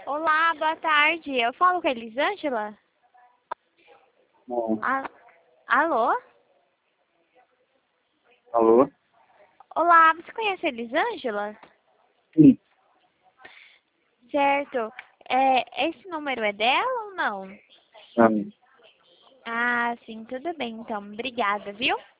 Olá, boa tarde. Eu falo com a Elisângela? Bom, Alô? alô? Olá, você conhece a Elisângela? Sim. Certo. Esse número é dela ou não? Ah, Ah, sim, tudo bem então. Obrigada, viu?